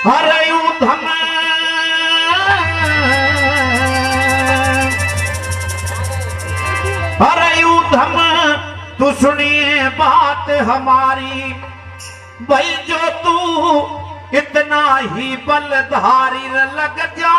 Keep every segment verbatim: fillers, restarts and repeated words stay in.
अरे यूधम अरे यूधम तू सुनिए बात हमारी, भाई जो तू इतना ही बलधारी लग जा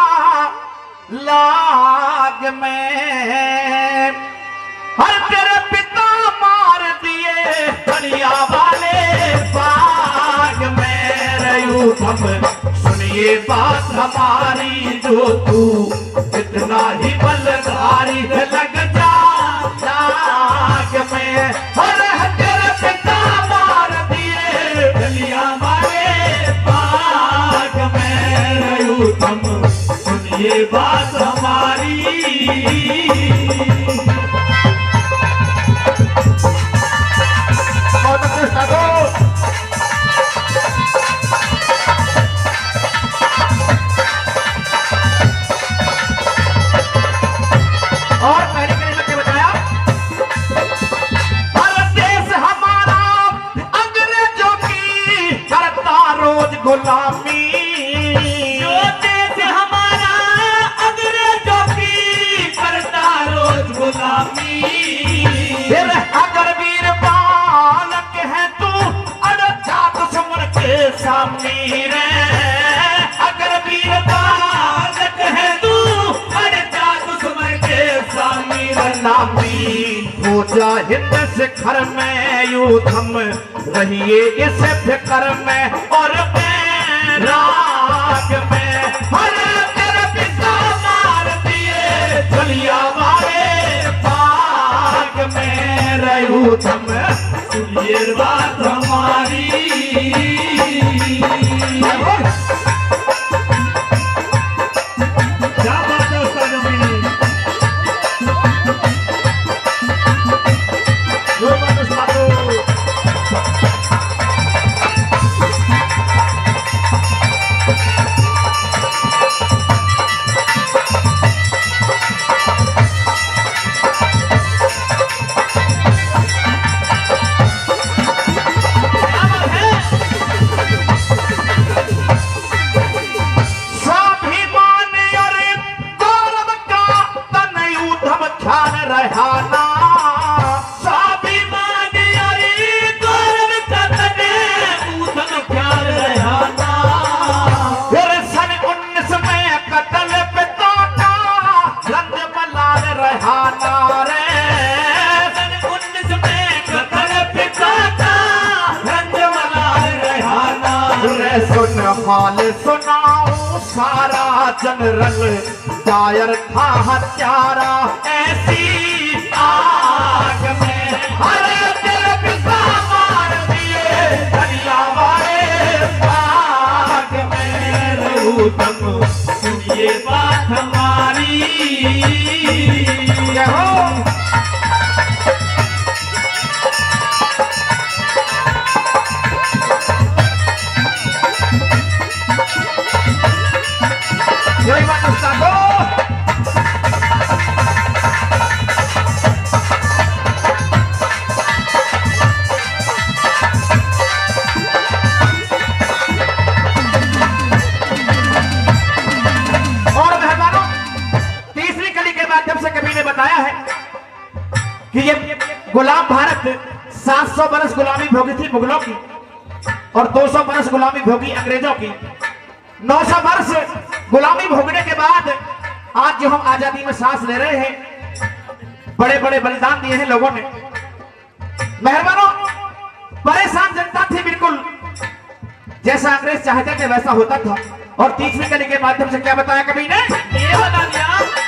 लाग में। हर तेरे पिता मार दिए बलिया वाले बाग में। रे यूधम सुनिए बात हमारी, जो तू इतना ही बलधारी लग जा लाग में। हर तेरे पिता मार दिए बलिया वाले बाग में। रे यूधम सुनिए बात हमारी। और पहले करीब ने बताया, भारत देश हमारा अंग्रेजों की करता रोज गुलामी। जो देश हमारा अंग्रेजों की करता रोज गुलामी। फिर अगर वीर बालक है तू अड़चा दुश्मन के सामने रे। अगर वीर बालक है तू अड़चा दुश्मन के सामने नामी हो जा हिंद शिखर में। यूधम रहिए इस फिक्र में और राग में। हर तेरे पिता मार दिए बलिया वाले बाग में। रे यूधम सुनिए बात हमारी। क्या बात है उसका जमीन जो बात उसका तो हाल सुनाऊं सारा जनरल डायर था हत्यारा ऐसी आग में। हर तेरे पिता मार दिए बलिया वाले बाग में। रे यूधम सुनिए बात हमारी। यही बात उसका को और मेहमानों, तीसरी कड़ी के माध्यम से कवि ने बताया है कि ये गुलाम भारत सात सौ बरस गुलामी भोगी थी मुगलों की और दो सौ बरस गुलामी भोगी अंग्रेजों की। नौ सौ वर्ष गुलामी भोगने के बाद आज जो हम आजादी में सांस ले रहे हैं, बड़े बड़े बलिदान दिए हैं लोगों ने। मेहरबानों, परेशान जनता थी बिल्कुल, जैसा अंग्रेज चाहते थे वैसा होता था। और तीसरी कड़ी के माध्यम से क्या बताया कवि ने, ये बता दिया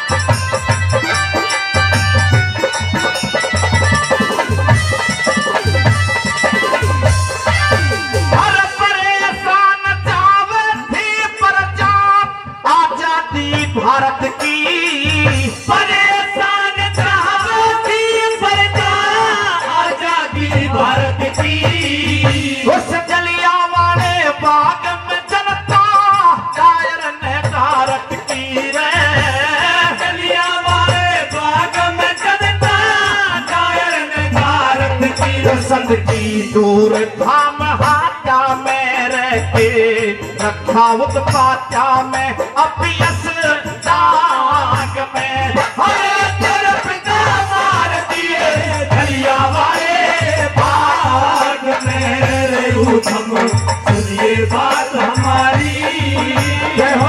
भारत की परेशान थी प्रजा आजादी भारत की। उस जलियांवाले बाग में जनता कायर ने भारत की रे। जलियांवाले बाग में जनता कायर ने भारत की। संग की दूर धाम हाथा में रह के खावत पाचा में अपियस दाग में। अरे तेरे पिता मार दिए दरिया वाले बाग में। रे ऊधम सुनिए बात हमारी। जय हो।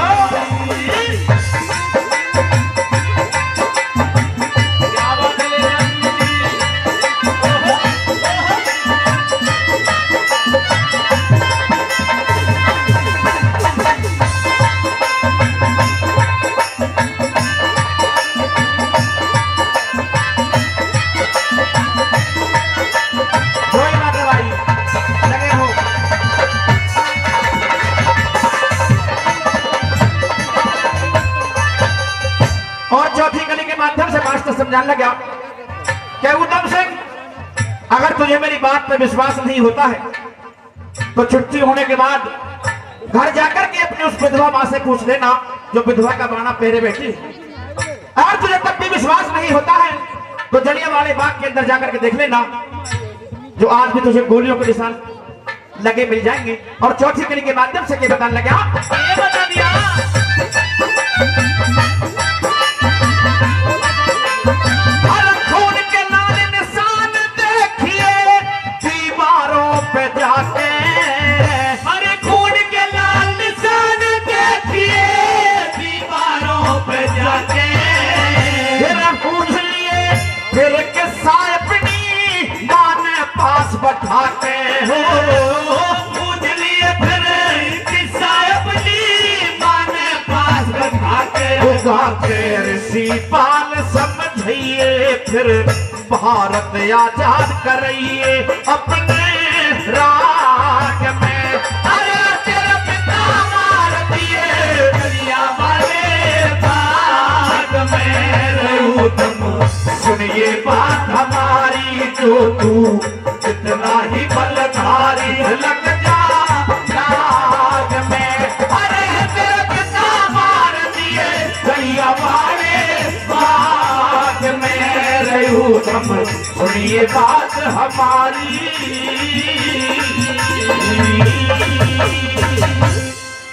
और चौथी कली के माध्यम से मास्टर समझाने लगा कि उधम सिंह, अगर तुझे मेरी बात पर विश्वास नहीं होता है तो छुट्टी होने के बाद घर जाकर के अपनी उस विधवा मां से पूछ लेना जो विधवा का बाना पहरे बैठी। अगर तुझे तब भी विश्वास नहीं होता है तो जलियांवाले बाग के अंदर जाकर के देख लेना, जो आज भी तुझे गोलियों के निशान लगे मिल जाएंगे। और चौथी कली के माध्यम से क्या बताने लगा, ये बता दिया खून के लाल निशान देखिए दीवारों पे जाके। अरे खून के लाल निशान देखिए दीवारों पे जाके। फिर पूछ लिए फिर किस्सा अपनी मां ने पास बैठा के। पूछ लिए फिर किस्सा अपनी मां ने पास बैठा के। ऋषि पाल समझिए फिर भारत आजाद करिए अपने राग में। अरे तेरे पिता मार दिए जलियांवाले बाग में। रे ऊधम सुनिए बात हमारी, जो तू कितना ही बलधारी लग जा राग में। अरे तेरे पिता मार दिए जलियांवाले बाग में। रे ऊधम सुनिए बात हमारी।